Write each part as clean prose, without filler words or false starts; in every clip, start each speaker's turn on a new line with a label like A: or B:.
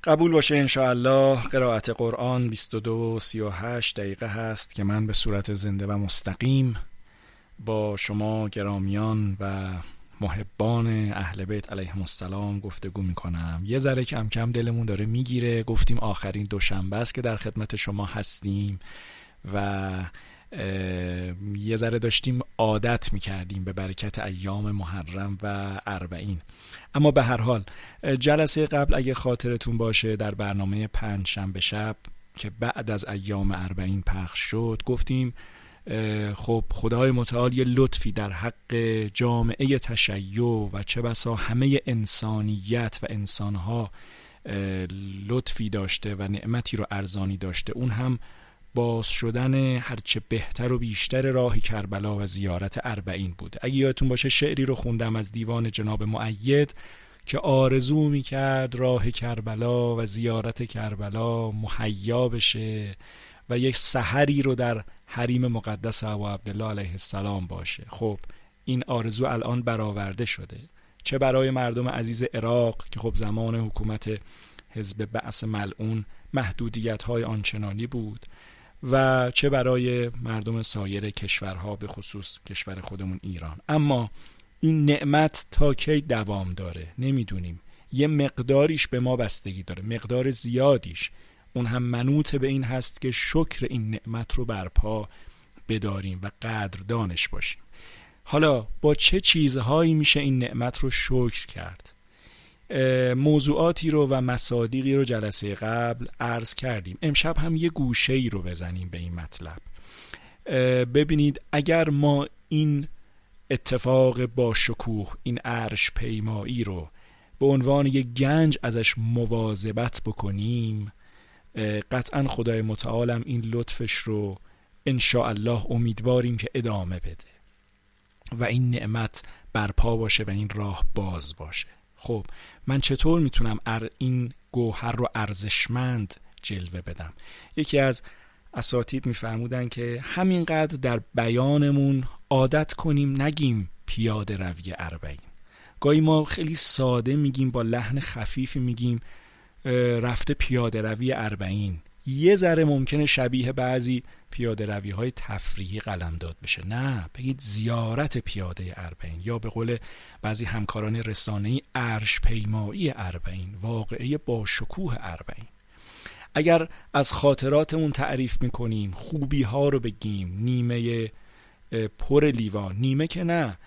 A: قبول باشه انشاءالله. قرائت قرآن 22-38 دقیقه هست که من به صورت زنده و مستقیم با شما گرامیان و محبان اهل بیت علیهم السلام گفتگو میکنم. یه ذره کم کم دلمون داره میگیره. گفتیم آخرین دوشنبه است که در خدمت شما هستیم و یه ذره داشتیم عادت میکردیم به برکت ایام محرم و اربعین. اما به هر حال جلسه قبل اگه خاطرتون باشه در برنامه 5 شنبه شب که بعد از ایام اربعین پخش شد گفتیم خب خدای متعال یه لطفی در حق جامعه تشیع و چه بسا همه انسانیت و انسانها لطفی داشته و نعمتی رو ارزانی داشته، اون هم باز شدن هرچه بهتر و بیشتر راه کربلا و زیارت اربعین بود. اگه یادتون باشه شعری رو خوندم از دیوان جناب مؤید که آرزو میکرد راه کربلا و زیارت کربلا مهیا بشه و یک سحری رو در حریم مقدس ابا عبدالله علیه السلام باشه. خب این آرزو الان برآورده شده، چه برای مردم عزیز عراق که خب زمان حکومت حزب بعث ملعون محدودیت‌های آنچنانی بود و چه برای مردم سایر کشورها به خصوص کشور خودمون ایران. اما این نعمت تا کی دوام داره نمیدونیم. یه مقداریش به ما بستگی داره، مقدار زیادیش اون هم منوط به این هست که شکر این نعمت رو برپا بداریم و قدردانش باشیم. حالا با چه چیزهایی میشه این نعمت رو شکر کرد؟ موضوعاتی رو و مصادیقی رو جلسه قبل عرض کردیم. امشب هم یه گوشه‌ای رو بزنیم به این مطلب. ببینید اگر ما این اتفاق با شکوه، این عرش پیمایی رو به عنوان یک گنج ازش مواظبت بکنیم، قطعا خدای متعالم این لطفش رو انشاءالله امیدواریم که ادامه بده و این نعمت برپا باشه و این راه باز باشه. خب من چطور میتونم این گوهر رو ارزشمند جلوه بدم؟ یکی از اساتید میفرمودن که همینقدر در بیانمون عادت کنیم نگیم پیاده روی اربعین. گاهی ما خیلی ساده میگیم، با لحن خفیفی میگیم رفته پیاده روی اربعین. یه ذره ممکنه شبیه بعضی پیاده روی های تفریحی قلمداد بشه. نه، بگید زیارت پیاده اربعین، یا به قول بعضی همکاران رسانه‌ای عرش پیمایی اربعین، واقعه با شکوه اربعین. اگر از خاطراتمون تعریف میکنیم، خوبی ها رو بگیم، نیمه پر لیوان، نیمه که نه،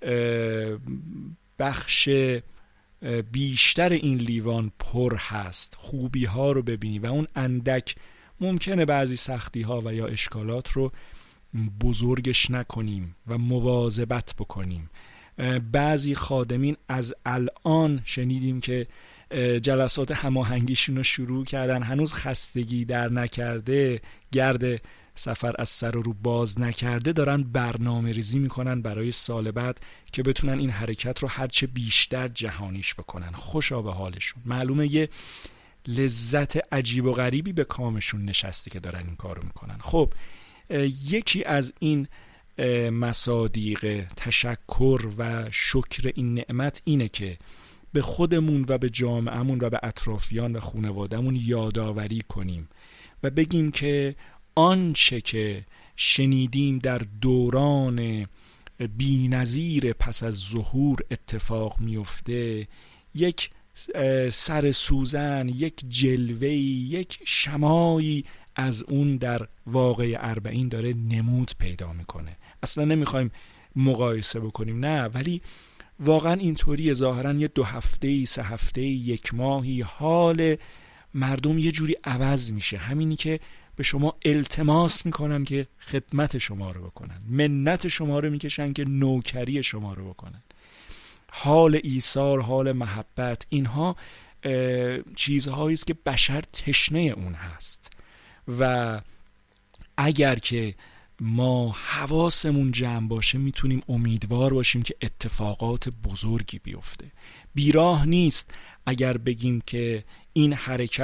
A: بخش بیشتر این لیوان پر هست، خوبی ها رو ببینی و اون اندک ممکنه بعضی سختی ها و یا اشکالات رو بزرگش نکنیم و مواظبت بکنیم. بعضی خادمین از الان شنیدیم که جلسات هماهنگیشون رو شروع کردن، هنوز خستگی در نکرده، گرد سفر از سر رو باز نکرده، دارن برنامه ریزی میکنن برای سال بعد که بتونن این حرکت رو هرچه بیشتر جهانیش بکنن. خوشا به حالشون، معلومه یه لذت عجیب و غریبی به کامشون نشسته که دارن این کارو میکنن. خب یکی از این مصادیق تشکر و شکر این نعمت اینه که به خودمون و به جامعهمون و به اطرافیان و خانوادهمون یادآوری کنیم و بگیم که آنچه که شنیدیم در دوران بی‌نظیر پس از ظهور اتفاق میفته، یک سر سوزن، یک جلوه‌ای، یک شمایی از اون در واقع اربعین داره نمود پیدا میکنه. اصلا نمیخوایم مقایسه بکنیم، نه، ولی واقعا اینطوریه. ظاهرا یه 2 هفته‌ای، 3 هفته‌ای، 1 ماهی حال مردم یه جوری عوض میشه. همینی که به شما التماس میکنن که خدمت شما رو بکنن، منت شما رو میکشن که نوکری شما رو بکنن. حال ایثار، حال محبت، اینها چیزهایی است که بشر تشنه اون هست و اگر که ما حواسمون جمع باشه میتونیم امیدوار باشیم که اتفاقات بزرگی بیفته. بیراه نیست اگر بگیم که این حرکت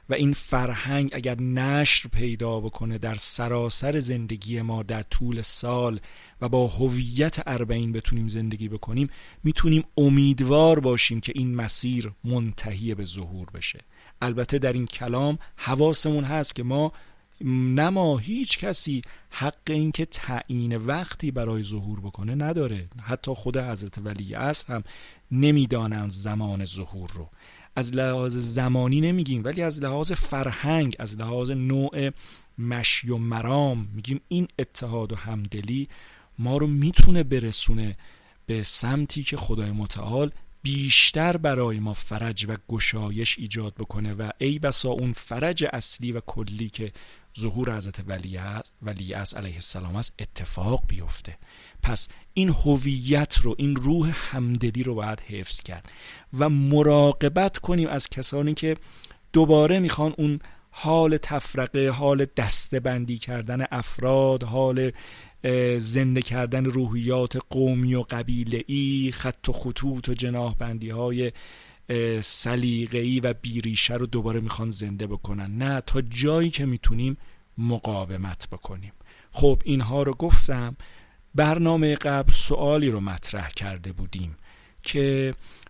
A: و این فرهنگ اگر نشر پیدا بکنه در سراسر زندگی ما در طول سال و با هویت 40 بتونیم زندگی بکنیم، میتونیم امیدوار باشیم که این مسیر منتهی به ظهور بشه. البته در این کلام حواسمون هست که ما هیچ کسی حق این که تعیین وقتی برای ظهور بکنه نداره. حتی خود حضرت ولی عصر هم نمیدانند زمان ظهور رو. از لحاظ زمانی نمیگیم، ولی از لحاظ فرهنگ، از لحاظ نوع مشی و مرام میگیم این اتحاد و همدلی ما رو میتونه برسونه به سمتی که خدای متعال بیشتر برای ما فرج و گشایش ایجاد بکنه و ای بسا اون فرج اصلی و کلی که ظهور حضرت ولی عصر علیه السلام است اتفاق بیفته. پس این هویت رو، این روح همدلی رو باید حفظ کرد و مراقبت کنیم از کسانی که دوباره میخوان اون حال تفرقه، حال دسته‌بندی کردن افراد، حال زنده کردن روحیات قومی و قبیله‌ای، خط و خطوط و جناح‌بندی‌های سلیقه‌ای و بیریشه رو دوباره میخوان زنده بکنن. نه، تا جایی که میتونیم مقاومت بکنیم. خب اینها رو گفتم. برنامه قبل سوالی رو مطرح کرده بودیم که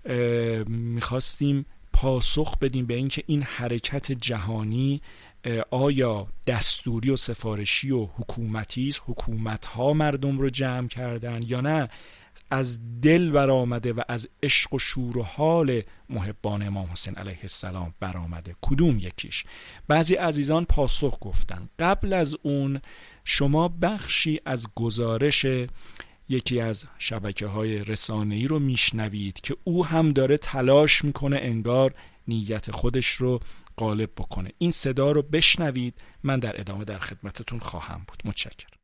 A: میخواستیم پاسخ بدیم به اینکه این حرکت جهانی آیا دستوری و سفارشی و حکومتی است، حکومت‌ها مردم رو جمع کردن، یا نه از دل برآمده و از عشق و شور و حال محبان امام حسین علیه السلام برآمده؟ کدوم یکیش؟ بعضی عزیزان پاسخ گفتن. قبل از اون شما بخشی از گزارش یکی از شبکه‌های رسانه‌ای رو میشنوید که او هم داره تلاش میکنه انگار نیت خودش رو غالب بکنه. این صدا رو بشنوید، من در ادامه در خدمتتون خواهم بود. متشکرم.